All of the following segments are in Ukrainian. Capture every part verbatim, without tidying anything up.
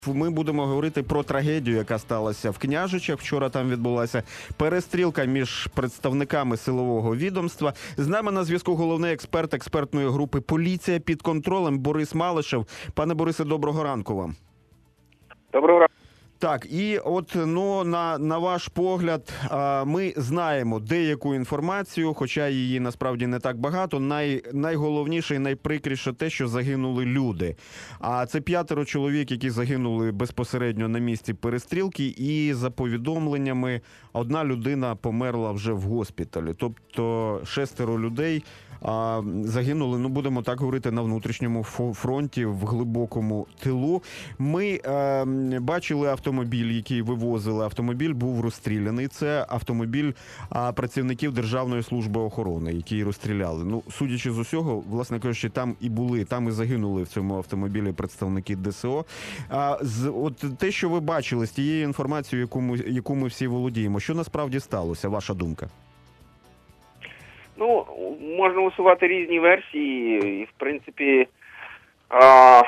Ми будемо говорити про трагедію, яка сталася в Княжичах. Вчора там відбулася перестрілка між представниками силового відомства. З нами на зв'язку головний експерт експертної групи «Поліція під контролем» Борис Малишев. Пане Борисе, доброго ранку вам. Доброго ранку. Так, і от, ну, на, на ваш погляд, ми знаємо деяку інформацію, хоча її насправді не так багато. Най, найголовніше і найприкріше те, що загинули люди. А це п'ятеро чоловік, які загинули безпосередньо на місці перестрілки, і за повідомленнями одна людина померла вже в госпіталі. Тобто шестеро людей а, загинули, ну будемо так говорити, на внутрішньому фронті, в глибокому тилу. Ми а, бачили автомобіль, який вивозили. Автомобіль був розстріляний. Це автомобіль а, працівників Державної служби охорони, які розстріляли. Ну, судячи з усього, власне кажучи, там і були, там і загинули в цьому автомобілі представники ДСО. А, з, от те, що ви бачили з тією інформацією, яку ми, яку ми всі володіємо, що насправді сталося, ваша думка? Ну, можна усувати різні версії, і, в принципі, а,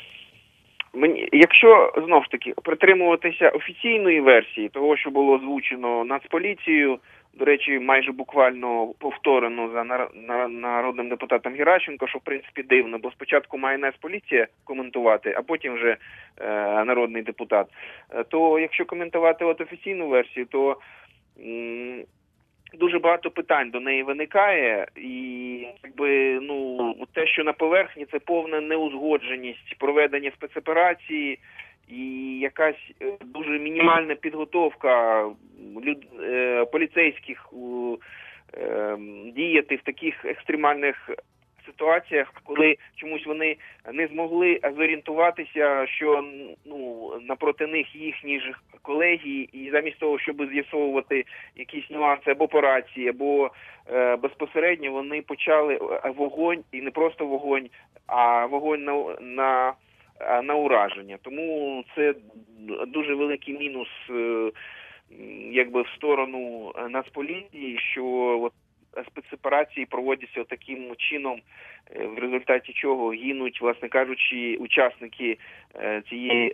мені, якщо, знов ж таки, притримуватися офіційної версії, того, що було озвучено Нацполіцією, до речі, майже буквально повторено за народним депутатом Геращенко, що, в принципі, дивно, бо спочатку має Нацполіція коментувати, а потім вже е, народний депутат, то якщо коментувати от офіційну версію, то м- дуже багато питань до неї виникає, і якби, ну, те, що на поверхні, це повна неузгодженість проведення спецоперації і якась дуже мінімальна підготовка люд... поліцейських е... діяти в таких екстремальних ситуаціях, коли чомусь вони не змогли зорієнтуватися, що, ну, напроти них їхні ж колеги, і замість того, щоб з'ясовувати якісь нюанси або по рації, або е, безпосередньо вони почали вогонь, і не просто вогонь, а вогонь на, на, на ураження. Тому це дуже великий мінус е, якби в сторону Нацполіції, що от спецоперації проводяться таким чином, в результаті чого гинуть, власне кажучи, учасники цієї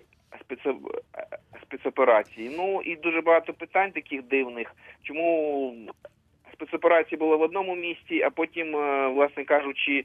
спецоперації. Ну і дуже багато питань таких дивних. Чому спецоперація була в одному місці, а потім, власне кажучи,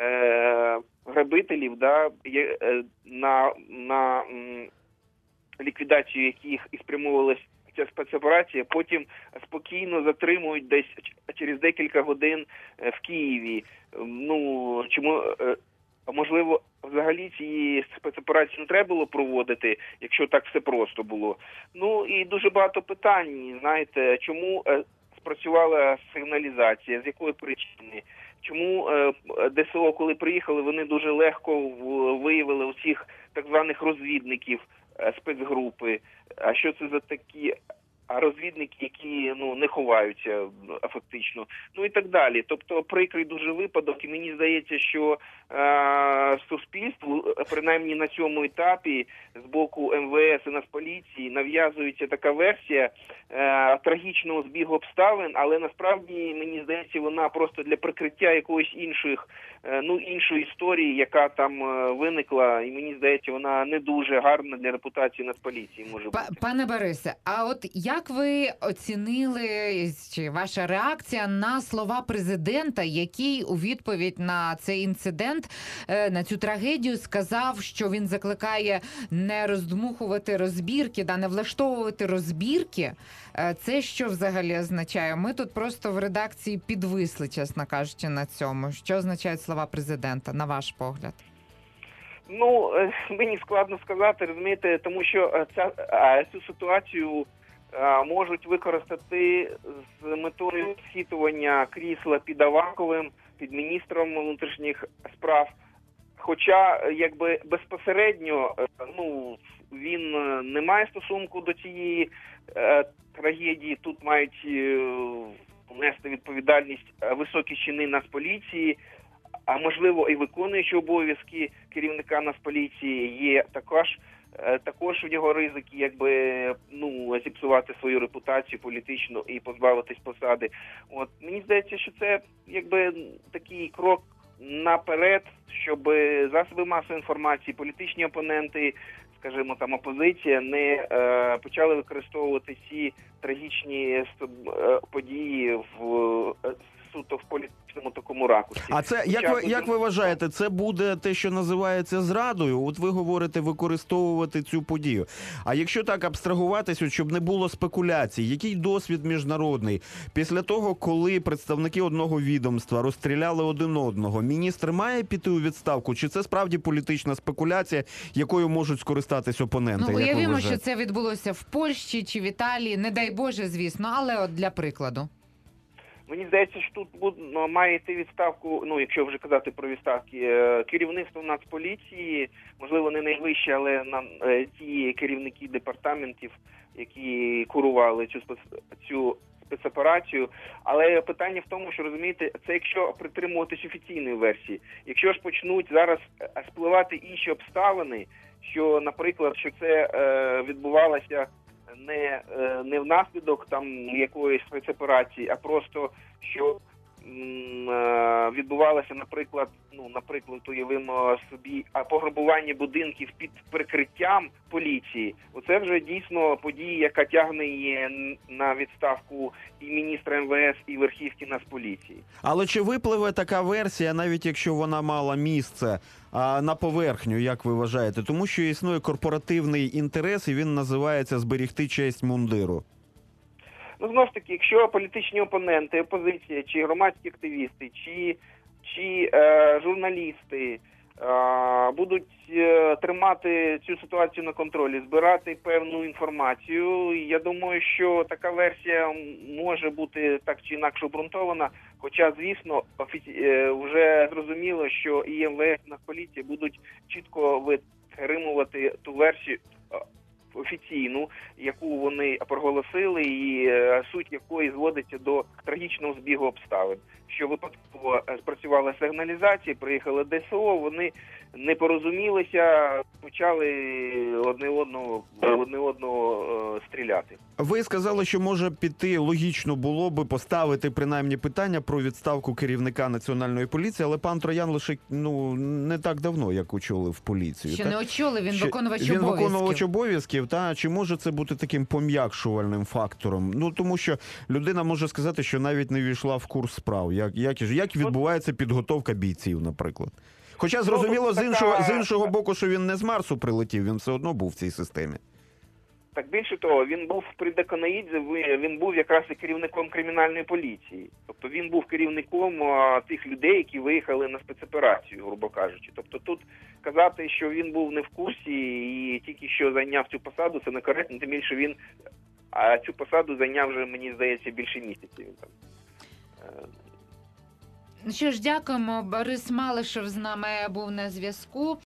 грабителів, да, на, на ліквідацію яких і спрямовувалась ця спецоперація, потім спокійно затримують десь через декілька годин в Києві. Ну, чому, можливо, взагалі цієї спецоперації не треба було проводити, якщо так все просто було. Ну, і дуже багато питань, знаєте, чому спрацювала сигналізація, з якої причини? Чому ДСО, коли приїхали, вони дуже легко виявили усіх так званих розвідників спецгрупи? А що це за такі розвідники, які, ну, не ховаються фактично? Ну і так далі. Тобто прикрий дуже випадок, і мені здається, що е- суспільству, принаймні на цьому етапі, з боку ем ве ес і Нацполіції нав'язується така версія е- трагічного збігу обставин, але насправді, мені здається, вона просто для прикриття якоїсь інших, е- ну, іншої історії, яка там е- виникла, і мені здається, вона не дуже гарна для репутації Нацполіції може бути. Пане Борисе, а от як ви оцінили, чи ваша реакція на слова президента, який у відповідь на цей інцидент, на цю трагедію сказав, що він закликає не роздмухувати розбірки, да, не влаштовувати розбірки? Це що взагалі означає? Ми тут просто в редакції підвисли, чесно кажучи, на цьому. Що означають слова президента, на ваш погляд? Ну, мені складно сказати, розумієте, тому що ця, цю ситуацію можуть використати з метою схитування крісла під Аваковим, під міністром внутрішніх справ. Хоча, якби, безпосередньо, ну, він не має стосунку до цієї е, трагедії. Тут мають е, нести відповідальність високі чини Нацполіції, а можливо і виконуючи обов'язки керівника Нацполіції. Є також Також в нього ризики, якби, ну, зіпсувати свою репутацію політичну і позбавитись посади. От мені здається, що це якби такий крок наперед, щоб засоби масової інформації, політичні опоненти скажімо, там опозиція не е, почали використовувати ці трагічні е, події в е, суто в політичному такому ракурсі. А це, як ви, як ви вважаєте, це буде те, що називається зрадою? От ви говорите використовувати цю подію. А якщо так абстрагуватися, щоб не було спекуляцій, який досвід міжнародний? Після того, коли представники одного відомства розстріляли один одного, міністр має піти у відставку? Чи це справді політична спекуляція, якою можуть скористатись опоненти? Ну, як ви уявімо, вважаєте? що це відбулося в Польщі чи в Італії, не дай Боже, звісно, але от для прикладу. Мені здається, що тут буде, ну, має йти відставку, ну, якщо вже казати про відставки, е, керівництво Нацполіції, можливо, не найвище, але на е, ті керівники департаментів, які курували цю спец, цю спецоперацію. Але питання в тому, що, розумієте, це якщо притримуватись офіційної версії. Якщо ж почнуть зараз е, спливати інші обставини, що, наприклад, що це е, відбувалося не, не внаслідок там якоїсь спецоперації, а просто що м, відбувалося, наприклад, ну, наприклад, уявимо собі, а пограбування будинків під прикриттям поліції. Оце вже дійсно подія, яка тягне її на відставку і міністра ем ве ес, і верхівки Нацполіції. Але чи випливе така версія, навіть якщо вона мала місце, а на поверхню, як ви вважаєте? Тому що існує корпоративний інтерес, і він називається «зберігти честь мундиру». Ну, знову ж таки, якщо політичні опоненти, опозиція, чи громадські активісти, чи, чи е, журналісти е, будуть е, тримати цю ситуацію на контролі, збирати певну інформацію, я думаю, що така версія може бути так чи інакше обґрунтована, хоча, звісно, офіці... е, вже зрозуміло, що і ем ве ес, і Нацполіція будуть чітко витримувати ту версію офіційну, яку вони проголосили, і е, суть якої зводиться до трагічного збігу обставин. Що випадково спрацювала сигналізація, приїхали де ес о, вони не порозумілися, почали одне одного, одне одного е, стріляти. Ви сказали, що може піти, логічно було би поставити принаймні питання про відставку керівника Національної поліції, але пан Троян лише ну не так давно, як очолив поліцію. Ще та? не очолив, він Ще... виконувач він обов'язків. Він виконувач обов'язків, та чи може це бути таким пом'якшувальним фактором? Ну, тому що людина може сказати, що навіть не війшла в курс справ. Як, як, як відбувається підготовка бійців, наприклад? Хоча, зрозуміло, з іншого, з іншого боку, що він не з Марсу прилетів, він все одно був в цій системі. Так, більше того, він був при Деканаїдзе, він був якраз і керівником кримінальної поліції. Тобто він був керівником а, тих людей, які виїхали на спецоперацію, грубо кажучи. Тобто тут казати, що він був не в курсі і тільки що зайняв цю посаду, це некоректно, тим більше він а цю посаду зайняв вже, мені здається, більше місяців. Він там. Ну що ж, дякуємо. Борис Малишев з нами був на зв'язку.